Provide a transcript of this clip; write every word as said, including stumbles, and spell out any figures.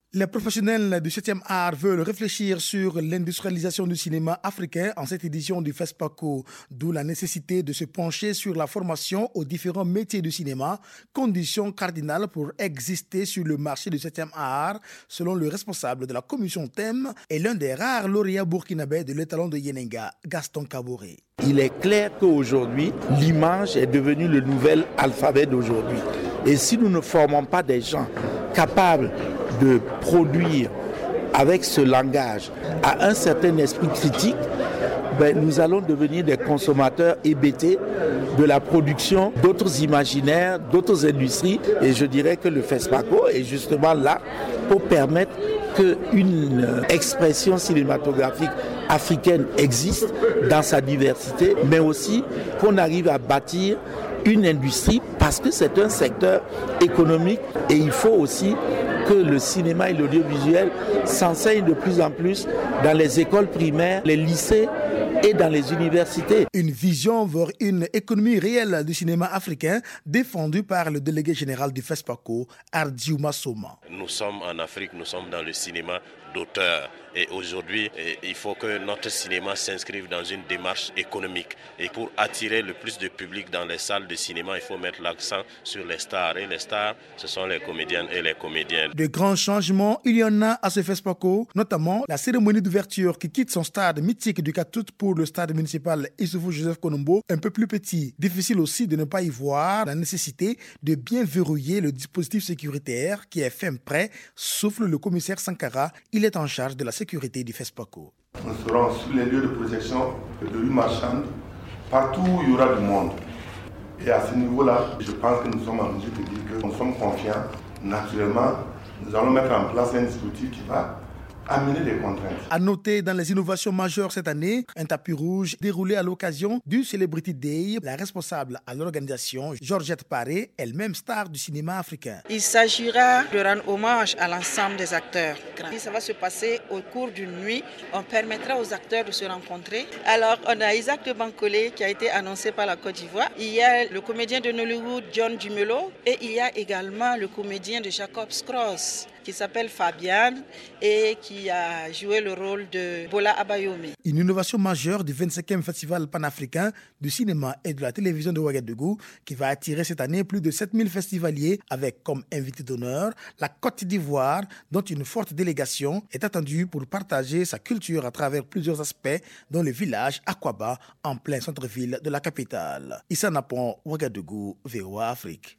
Les professionnels du septième art veulent réfléchir sur l'industrialisation du cinéma africain en cette édition du FESPACO, d'où la nécessité de se pencher sur la formation aux différents métiers du cinéma, condition cardinale pour exister sur le marché du septième art, selon le responsable de la commission thème et l'un des rares lauréats burkinabés de l'étalon de Yenenga, Gaston Kaboré. Il est clair qu'aujourd'hui, l'image est devenue le nouvel alphabet d'aujourd'hui. Et si nous ne formons pas des gens capables de produire avec ce langage à un certain esprit critique, ben nous allons devenir des consommateurs hébétés de la production d'autres imaginaires, d'autres industries. Et je dirais que le FESPACO est justement là pour permettre qu'une expression cinématographique africaine existe dans sa diversité, mais aussi qu'on arrive à bâtir une industrie parce que c'est un secteur économique et il faut aussi que le cinéma et l'audiovisuel s'enseignent de plus en plus dans les écoles primaires, les lycées et dans les universités. Une vision vers une économie réelle du cinéma africain défendue par le délégué général du FESPACO, Ardiouma Soma. Nous sommes en Afrique, nous sommes dans le cinéma d'auteur. Et aujourd'hui, il faut que notre cinéma s'inscrive dans une démarche économique. Et pour attirer le plus de public dans les salles de cinéma, il faut mettre l'accent sur les stars. Et les stars, ce sont les comédiennes et les comédiens. De grands changements, il y en a à ce FESPACO, notamment la cérémonie d'ouverture qui quitte son stade mythique du quatre août pour le stade municipal Issoufou Joseph Konombo, un peu plus petit. Difficile aussi de ne pas y voir la nécessité de bien verrouiller le dispositif sécuritaire qui est fin prêt, souffle le commissaire Sankara. Il est en charge de la sécurité du FESPACO. Nous serons sur les lieux de projection de rue marchande, partout où il y aura du monde. Et à ce niveau-là, je pense que nous sommes en mesure de dire que nous sommes confiants. Naturellement, nous allons mettre en place un dispositif qui va amener des contraintes. À noter dans les innovations majeures cette année, un tapis rouge déroulé à l'occasion du Celebrity Day. La responsable à l'organisation, Georgette Paré, elle-même star du cinéma africain. Il s'agira de rendre hommage à l'ensemble des acteurs. Ça va se passer au cours d'une nuit. On permettra aux acteurs de se rencontrer. Alors, on a Isaac de Bancolé qui a été annoncé par la Côte d'Ivoire. Il y a le comédien de Nollywood, John Dumelo. Et il y a également le comédien de Jacob's Cross qui s'appelle Fabian et qui a joué le rôle de Bola Abayomi. Une innovation majeure du vingt-cinquième Festival panafricain du cinéma et de la télévision de Ouagadougou qui va attirer cette année plus de sept mille festivaliers avec comme invité d'honneur la Côte d'Ivoire dont une forte délégation est attendue pour partager sa culture à travers plusieurs aspects dans le village Akwaba en plein centre-ville de la capitale. Issa Napon, Ouagadougou, V O A Afrique.